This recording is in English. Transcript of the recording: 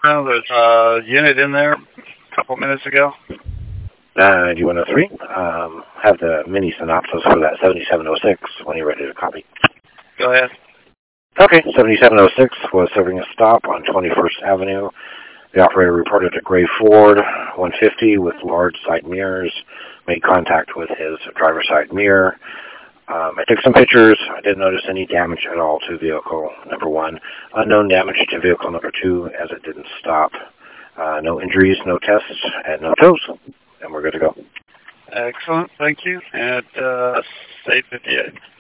There's a unit in there a couple minutes ago. 9103. Have the mini synopsis for that 7706 when you're ready to copy. Go ahead. Okay, 7706 was serving a stop on 21st Avenue. The operator reported a gray Ford 150 with large side mirrors, made contact with his driver's side mirror. I took some pictures. I didn't notice any damage at all to vehicle number 1. Unknown damage to vehicle number 2 as it didn't stop. No injuries, no tests, and no tows. And we're good to go. Excellent. Thank you. And 858.